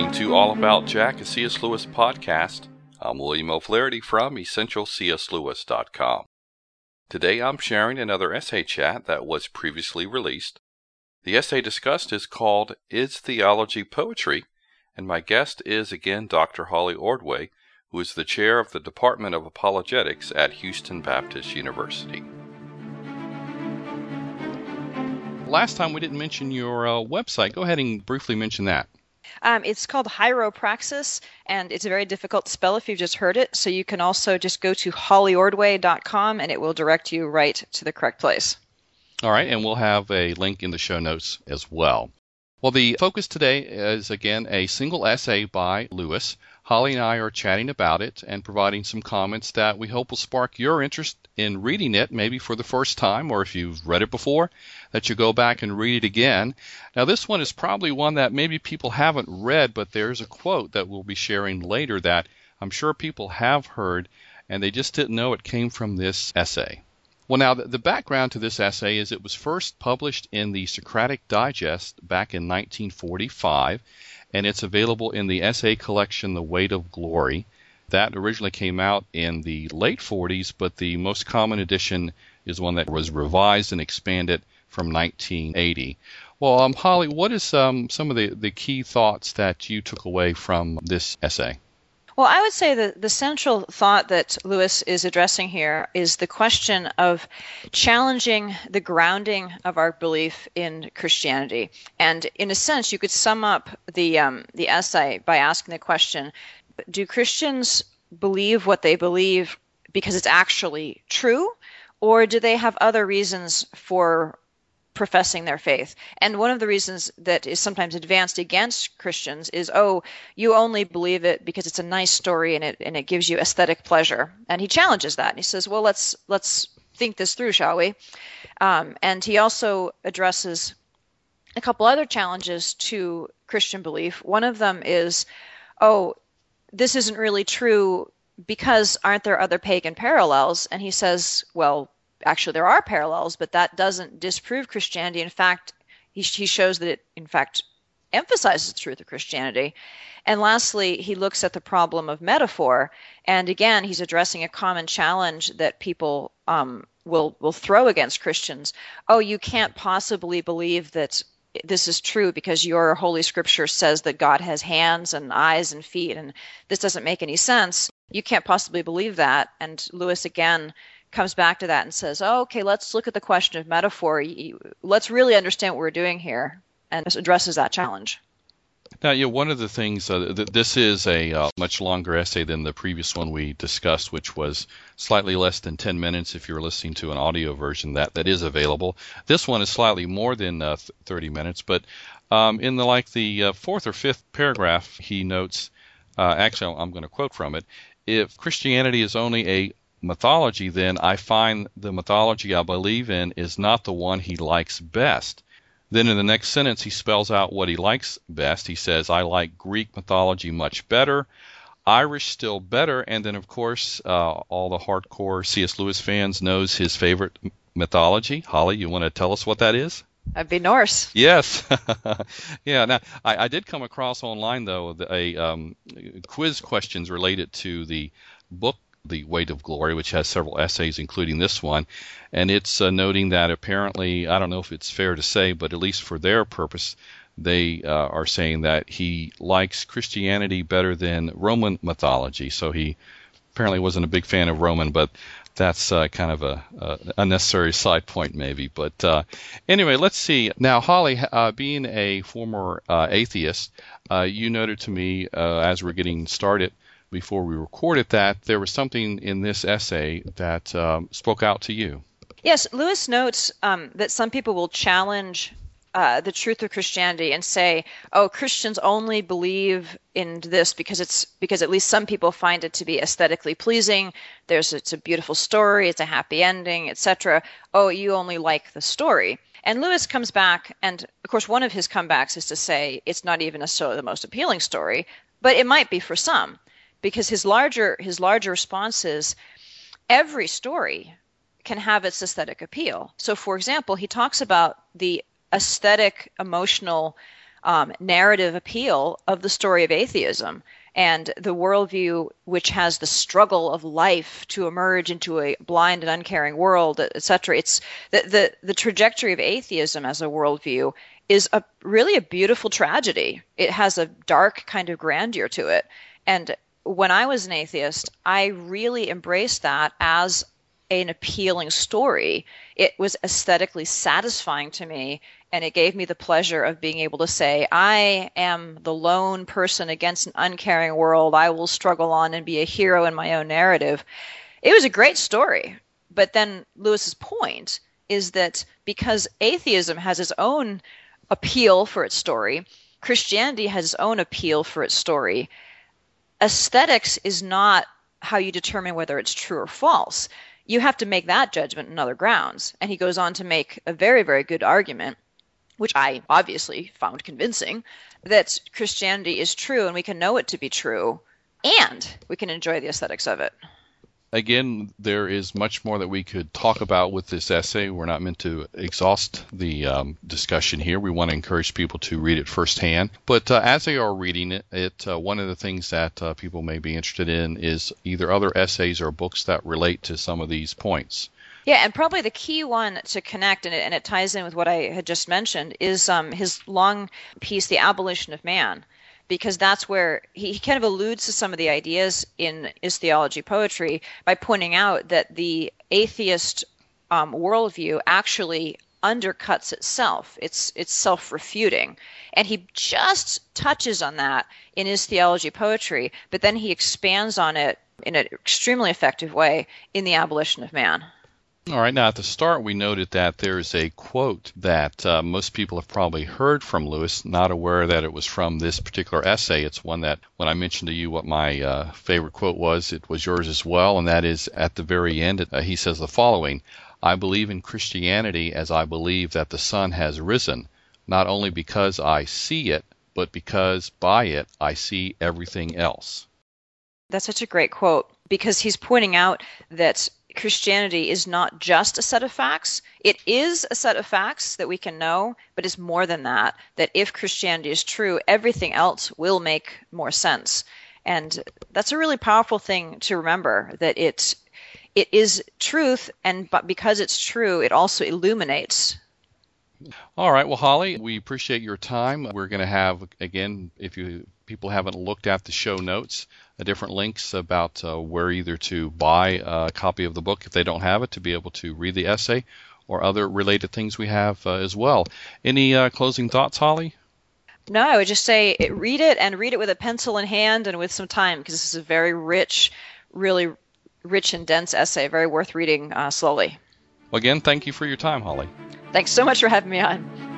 listening to All About Jack, a C.S. Lewis podcast. I'm William O'Flaherty from EssentialCSLewis.com. Today I'm sharing another essay chat that was previously released. The essay discussed is called Is Theology Poetry? And my guest is again Dr. Holly Ordway, who is the chair of the Department of Apologetics at Houston Baptist University. Last time we didn't mention your website. Go ahead and briefly mention that. It's called Hyropraxis, and it's very difficult to spell if you've just heard it. So you can also just go to hollyordway.com, and it will direct you right to the correct place. All right, and we'll have a link in the show notes as well. Well, the focus today is, again, a single essay by Lewis. Holly and I are chatting about it and providing some comments that we hope will spark your interest in reading it, maybe for the first time, or if you've read it before, that you go back and read it again. Now, this one is probably one that maybe people haven't read, but there's a quote that we'll be sharing later that I'm sure people have heard, and they just didn't know it came from this essay. Well, now, the background to this essay is it was first published in the Socratic Digest back in 1945, and it's available in the essay collection The Weight of Glory. That originally came out in the late 40s, but the most common edition is one that was revised and expanded from 1980. Well, Holly, what is some of the key thoughts that you took away from this essay? Well, I would say that the central thought that Lewis is addressing here is the question of challenging the grounding of our belief in Christianity. And in a sense, you could sum up the essay by asking the question, do Christians believe what they believe because it's actually true, or do they have other reasons for professing their faith? And one of the reasons that is sometimes advanced against Christians is, oh, you only believe it because it's a nice story and it gives you aesthetic pleasure. And he challenges that. And he says, well, let's think this through, shall we? And he also addresses a couple other challenges to Christian belief. One of them is, oh, this isn't really true because aren't there other pagan parallels? And he says, well, actually, there are parallels, but that doesn't disprove Christianity. In fact, he shows that it, in fact, emphasizes the truth of Christianity. And lastly, he looks at the problem of metaphor. And again, he's addressing a common challenge that people will throw against Christians. Oh, you can't possibly believe that this is true because your Holy Scripture says that God has hands and eyes and feet, and this doesn't make any sense. You can't possibly believe that. And Lewis, again, comes back to that and says, oh, okay, let's look at the question of metaphor. Let's really understand what we're doing here, and addresses that challenge. Now, one of the things, this is a much longer essay than the previous one we discussed, which was slightly less than 10 minutes if you're listening to an audio version that is available. This one is slightly more than 30 minutes, but in the fourth or fifth paragraph, he notes, actually, I'm going to quote from it, if Christianity is only a mythology, then I find the mythology I believe in is not the one he likes best. Then in the next sentence, he spells out what he likes best. He says, I like Greek mythology much better, Irish still better, and then, of course, all the hardcore C.S. Lewis fans knows his favorite mythology. Holly, you want to tell us what that is? That'd be Norse. Yes. Yeah. Now, I did come across online, though, a quiz questions related to the book The Weight of Glory, which has several essays, including this one, and it's noting that apparently, I don't know if it's fair to say, but at least for their purpose, they are saying that he likes Christianity better than Roman mythology. So he apparently wasn't a big fan of Roman, but that's kind of a unnecessary side point maybe. But anyway, let's see. Now, Holly, being a former atheist, you noted to me as we're getting started before we recorded that there was something in this essay that spoke out to you. Yes, Lewis notes that some people will challenge the truth of Christianity and say, oh, Christians only believe in this because at least some people find it to be aesthetically pleasing. It's a beautiful story, it's a happy ending, etc. Oh, you only like the story. And Lewis comes back, and of course one of his comebacks is to say it's not even necessarily the most appealing story, but it might be for some. Because his larger response is every story can have its aesthetic appeal. So, for example, he talks about the aesthetic, emotional narrative appeal of the story of atheism and the worldview which has the struggle of life to emerge into a blind and uncaring world, etc. It's the trajectory of atheism as a worldview is really a beautiful tragedy. It has a dark kind of grandeur to it. And when I was an atheist, I really embraced that as an appealing story. It was aesthetically satisfying to me, and it gave me the pleasure of being able to say, I am the lone person against an uncaring world. I will struggle on and be a hero in my own narrative. It was a great story. But then Lewis's point is that because atheism has its own appeal for its story, Christianity has its own appeal for its story. Aesthetics is not how you determine whether it's true or false. You have to make that judgment on other grounds. And he goes on to make a very, very good argument, which I obviously found convincing, that Christianity is true and we can know it to be true, and we can enjoy the aesthetics of it. Again, there is much more that we could talk about with this essay. We're not meant to exhaust the discussion here. We want to encourage people to read it firsthand. But as they are reading it, one of the things that people may be interested in is either other essays or books that relate to some of these points. Yeah, and probably the key one to connect, and it ties in with what I had just mentioned, is his long piece, The Abolition of Man, because that's where he kind of alludes to some of the ideas in Is Theology Poetry by pointing out that the atheist worldview actually undercuts itself. It's self-refuting. And he just touches on that in Is Theology Poetry, but then he expands on it in an extremely effective way in The Abolition of Man. All right. Now, at the start, we noted that there is a quote that most people have probably heard from Lewis, not aware that it was from this particular essay. It's one that, when I mentioned to you what my favorite quote was, it was yours as well, and that is at the very end. He says the following: I believe in Christianity as I believe that the sun has risen, not only because I see it, but because by it I see everything else. That's such a great quote, because he's pointing out that Christianity is not just a set of facts. It is a set of facts that we can know, but it's more than that, that if Christianity is true, everything else will make more sense. And that's a really powerful thing to remember, that it is truth, but because it's true, it also illuminates. All right. Well, Holly, we appreciate your time. We're going to have, again, if people haven't looked at the show notes, different links about where either to buy a copy of the book if they don't have it, to be able to read the essay, or other related things we have as well. Any closing thoughts, Holly? No, I would just say read it, and read it with a pencil in hand and with some time, because this is a very rich, really rich and dense essay, very worth reading slowly. Well, again, thank you for your time, Holly. Thanks so much for having me on.